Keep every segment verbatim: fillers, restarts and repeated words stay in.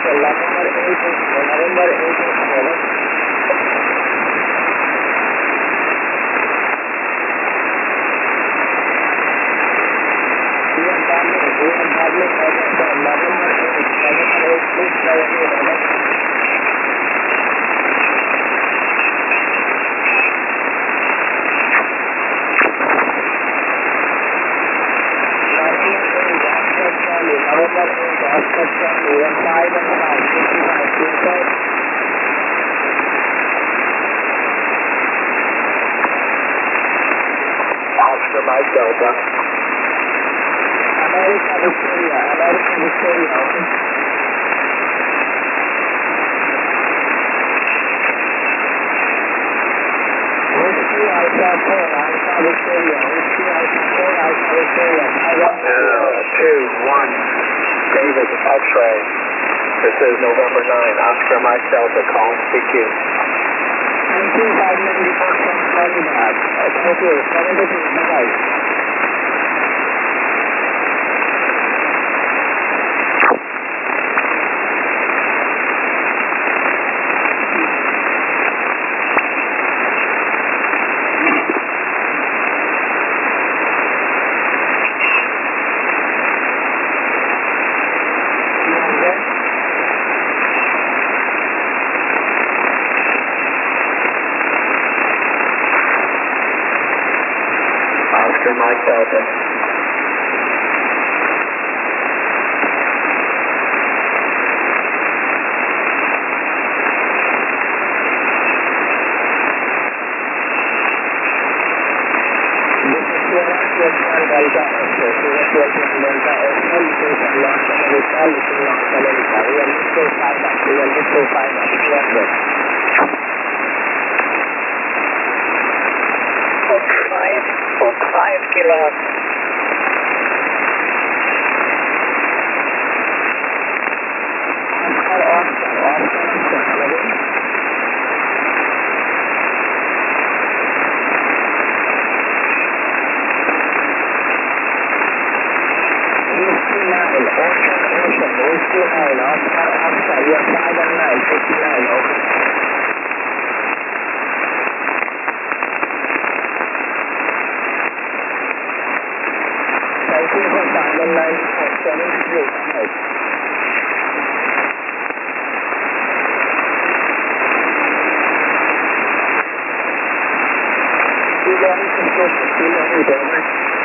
November eighth, November eighth, November. Oscar Mike Delta. America Victoria, America Victoria. Whiskey Alpha four, Alpha Victoria, Whiskey Alpha four, Alpha Victoria. zero two one, David X-ray. This is November ninth, Oscar Mike Delta, calling C Q. Thank you, five ninety-four from Florida. Thank you, seventy-two, bye-bye. Oscar Mike Delta. This is Sierra Sierra Delta Express. Sierra Sierra Delta Express. Looking for Los America. Looking Los America. We are looking five up. We are looking five up. We are good. Five, five kilo. Oscar, Oscar, Oscar, Oscar, again. fifty-nine, Ocean, Ocean, fifty-nine, Oscar, Oscar, you are five and nine, fifty-nine, okay. Thank you for five and nine, seventy-three, right. Kilo eight, kilo eight, over.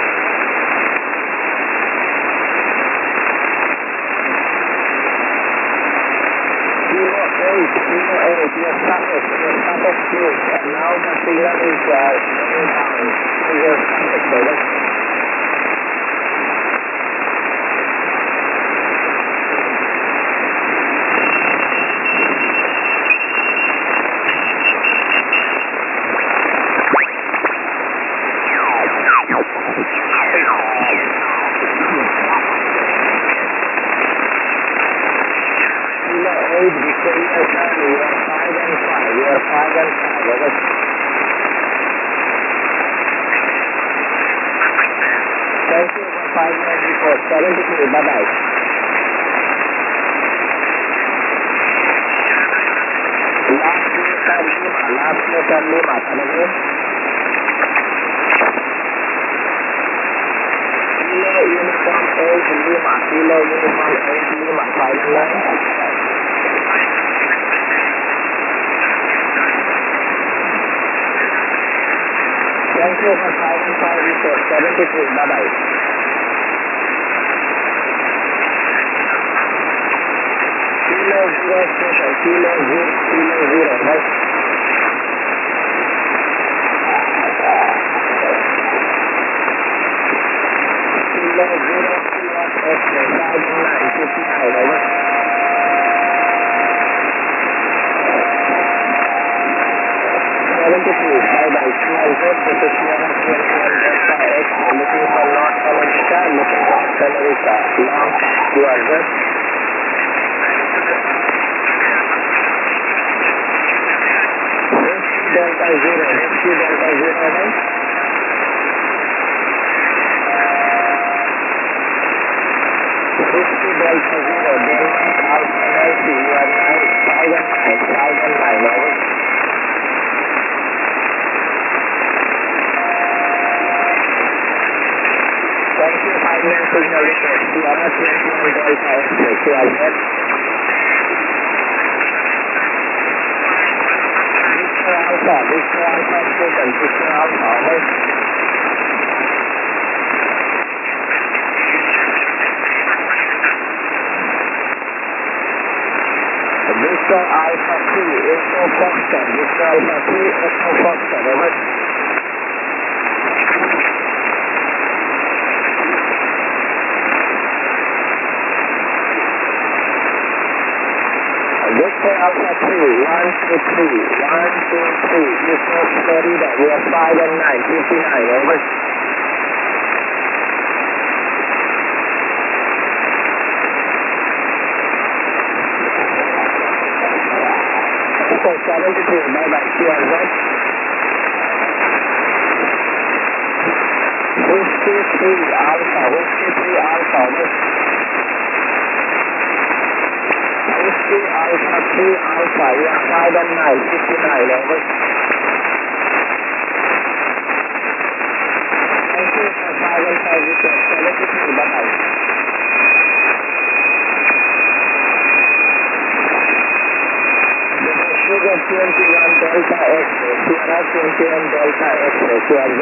Kilo eight, kilo eight, your status, your status please. And now the signal is uh, going down. Your status, over. Victoria Charlie, you are five and five, you are five and five, over. Thank you for five ninety-four, seventy-three, bye-bye. Last letter Lima, last letter Lima, come again. Kilo Uniform eight Lima, Kilo Uniform eight Lima, five and nine. Thank you for five and five report, seventy-three, bye-bye. Kilo zero station, kilo zero, kilo zero, right? Kilo zero, kilo extra, five and nine, fifty-nine, over. seventy-three, bye-bye, two hundred, this is Sierra twenty-one Delta X, looking for North America, looking for North America, long path, two hundred. Delta zero, Whiskey Delta zero, right? Whiskey Delta Zero, Denmark Alpha Nancy, you are nine thousand nine, thousand nine, over. Thank you, five nine signal request, Sierra twenty-one Delta X-ray, Q R Z. Victor Alpha, Victor Alpha Station, Victor Alpha, over. Victor Alpha three, Echo Foxtrot, Victor Alpha three, Echo Foxtrot, over. Victor Alpha three, one two three, one two three, Echo Florida, we are five and nine, fifty-nine, over. seventy-three, bye-bye, Q R Z. Whiskey three Alpha, Whiskey three Alpha, over. Whiskey Alpha three Alpha, we are five and nine, fifty-nine, over. Thank you for five and five, seventy-three, bye-bye. Sugar twenty-one Delta X-ray, Sierra twenty-one Delta X-ray, Q R Z.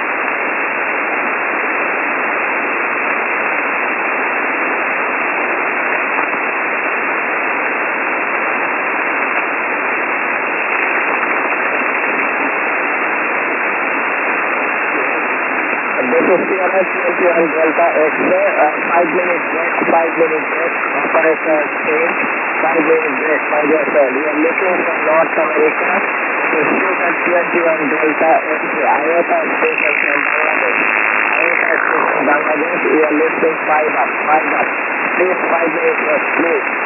This is Sierra twenty-one Delta X-ray, uh, five minute break, five minute break, operator change, five minute break, my dear sir. We are looking for North America, to Sugar twenty-one Delta X-ray, IOTA station from Bangladesh. IOTA station Bangladesh, we are lifting five up, five up. Please, five minutes rest, please.